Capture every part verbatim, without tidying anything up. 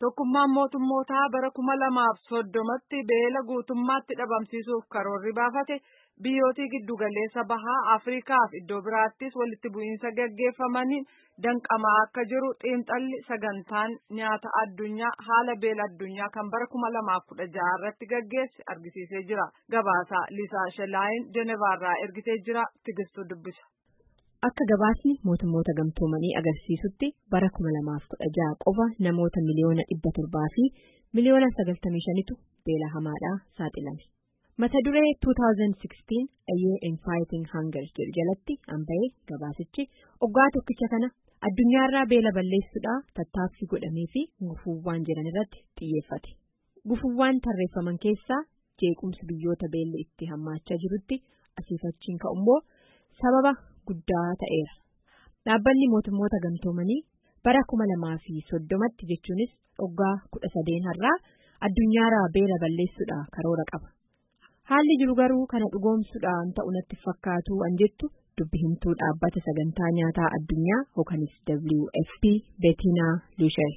Tokkummaan mootummootaa bara kuma lamaaf soddomatti beela guutummaatti dhabamsiisuuf karoorri baafate biyyootii giddugaleessa bahaa Afriikaaf iddoo biraattis walitti bu'iinsa gaggeeffamaniin danqamaa akka jiru xiinxalli sagantaan nyaata addunyaa haala beela addunyaa kan bara kuma lamaaf kudha jaha irratti gaggeesse argisiisee jira. Gabaasaa Liisaa Shelaayin Jenevaarraa ergitee jira. Tigistuu dubbisa. Akka gabaasni mootummoota gamtoomanii agarsiisutti bara kuma lamaaf kudha jaha qofa namoota miliyoona dhibba torbaa fi miliyoona sagaltamii shanitu beela hamaadhaa saaxilame. Mata duree two thousand sixteen A Year in Fighting Hunger jedhu jalatti hanba'ee gabaasichi oggaa tokkicha kana addunyaarraa beela balleessuudhaa tattaaffii godhamee fi gufuuwwan jiran irratti xiyyeeffate. Gufuuwwan tarreeffaman keessaa jeequmsi biyyoota beelli itti hammaachaa jirutti asiifachiin ka'ummoo sababa guddaa ta'eera. Dhaabbanni mootummoota gamtoomanii bara kuma lamaa fi soddomatti jechuunis oggaa kudha sadeen har'aa addunyaarraa beela balleessuudhaa karoora qaba. Haalli jiru garuu kana dhugoomsuudhaan ta'u natti fakkaatu an jettu dubbi himtuu dhaabbata sagantaa nyaataa addunyaa yookanis W F P Bettina Lushai.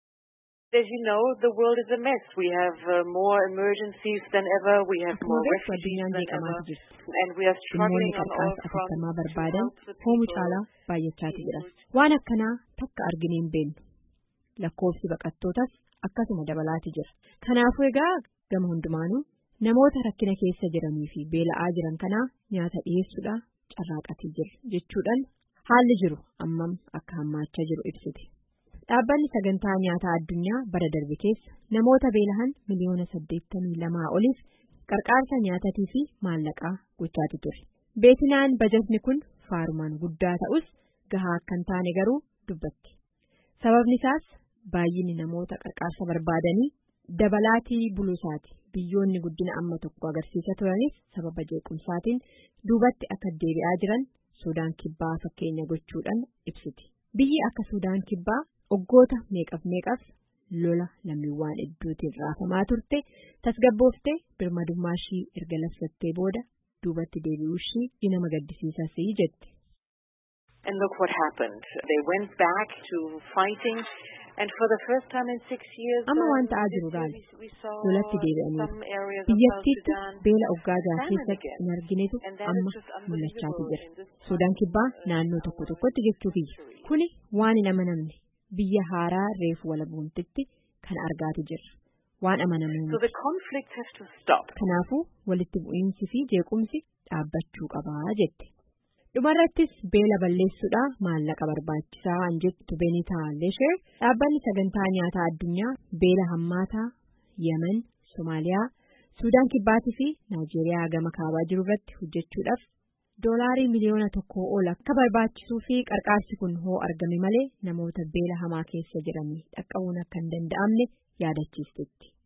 As you know, the world is a mess. We have uh, more emergencies than ever. We have more refugees than ever. And we are struggling on all fronts. Hoomu caalaa baay'achaati jira. Waan akkanaa takka arginee hin beeknu. Lakkoofsi baqattootas akkasuma dabalaati jira. Kanaafuu egaa gama hundumaanuu namoota rakkina keessa jiranii fi beela'aa jiran kanaa nyaata dhiyeessuudhaan carraaqatii jira jechuudhaan haalli jiru ammam akka hammaachaa jiru ibsite. Dhaabbanni sagantaa nyaataa addunyaa bara darbe keessa namoota beelahan miliyoona saddeettamii lamaa oliif qarqaarsa nyaatatii fi maallaqaa gochaati ture. Beetinaan bajatni kun faarumaan guddaa ta'us gahaa akka hin taane garuu dubbatti. Sababni isaas baay'inni namoota qarqaarsa barbaadanii dabalaatii buluusaati. Biyyoonni guddina amma tokko agarsiisa turanis sababa jeequmsaatiin duubatti akka deebi'aa jiran Suudaan Kibbaa fakkeenya gochuudhaan ibsiti. Biyyi akka Suudaan Kibbaa Oggoota meeqaf meeqaf lola lammiiwwan hedduutiin raafamaa turte tasgabbooftee birmadummaa ishii erga labsattee booda duubatti deebi'uu ishii nama gaddisiisas jetti. And look what happened. They went back to fighting and for the first time in six years. Amma waan ta'aa jiru gaali. Lolatti deebi'anii biyyattiitti beela oggaa jaha keessatti hin arginetu amma mul'achaati jira. Suudaan Kibbaa naannoo tokko tokkotti jechuu kiyya. Kuni waan hin amanamne. Biyya haaraa reefu walabuumtitti kan argaatu jirra. Waan amanamuu miti. Kanaafuu walitti bu'iinsi fi jeequmsi dhaabbachuu qabaa jette. Dhumarrattis beela balleessuudhaa maallaqa barbaachisaa an jettu Benita Lesher dhaabbanni sagantaa nyaataa addunyaa beela hammaataa Yemen, Somaaliyaa, Suudaan Kibbaatii fi Naajeeriyaa gama kaabaa jiru irratti hojjechuudhaaf doolaarii miliyoona tokkoo ol akka barbaachisuu fi qarqaarsi kun hoo argame malee namoota beela hamaa keessa jiranii dhaqqabuun akka hin danda'amne yaadachiisteetti.